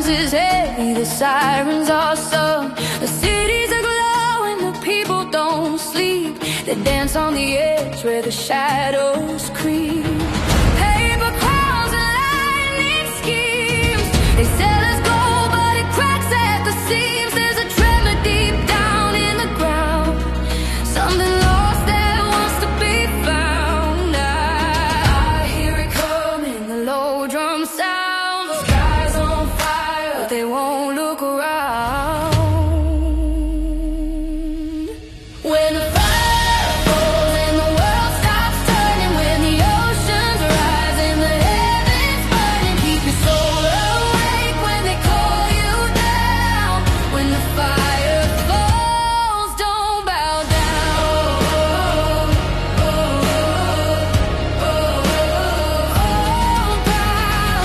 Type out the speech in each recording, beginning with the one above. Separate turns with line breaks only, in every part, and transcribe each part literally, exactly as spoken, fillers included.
is heavy, the sirens are sung. The cities are glowing, the people don't sleep. They dance on the edge where the shadows creep. Paper crowns and lightning schemes. They sell us gold, but it cracks at the seams. There's a tremor deep down in the ground. Something lost that wants to be found. I, I hear it coming, the low drum sound. The sky's on fire, but they won't look around. When the fire falls and the world stops turning, when the oceans rise and the heavens burning, keep your soul awake when they call you down. When the fire falls, don't bow down. Oh, oh, oh, oh, bow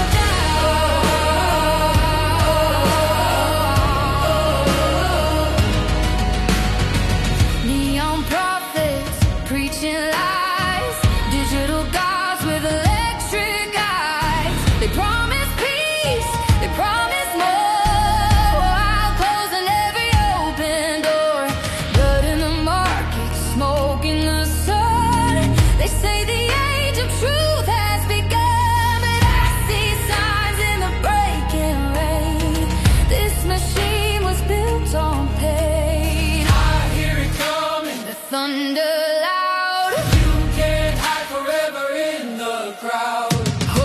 down. Neon prophets preaching lies, digital gods with electric eyes. They promise peace, they promise more, while closing every open door. Blood in the market, smoke in the sun. They say the age of truth has begun, but I see signs in the breaking rain. This machine was built on pain. I hear it coming, the thunder loud. You can't hide forever in the crowd. Oh,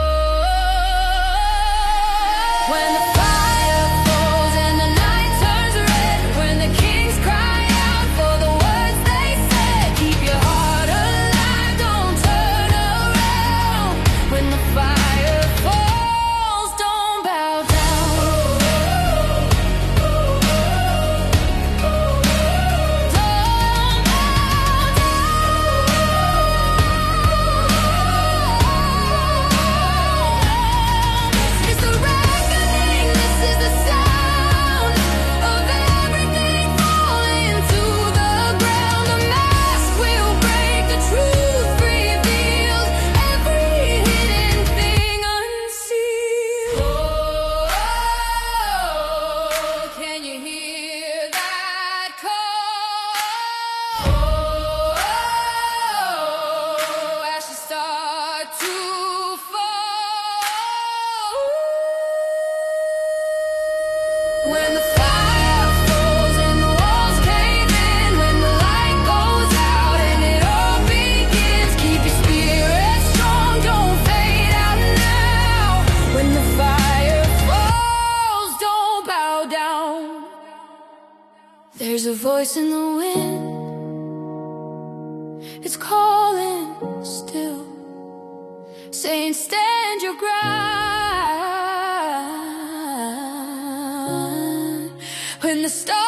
when the fire falls and the night turns red, when the kings cry out for the words they said, keep your heart alive, don't turn around. When the fire falls, don't bow down. Don't It's the reckoning, this is the sound of everything falling to the ground. The mask will break, the truth revealed, every hidden thing unsealed. Oh, can you hear that call? Oh, as she start to fall. When the fire falls and the walls cave in, when the light goes out and it all begins, keep your spirit strong, don't fade out now. When the fire falls, don't bow down. There's a voice in the wind, it's calling still, saying stand your ground. When the stars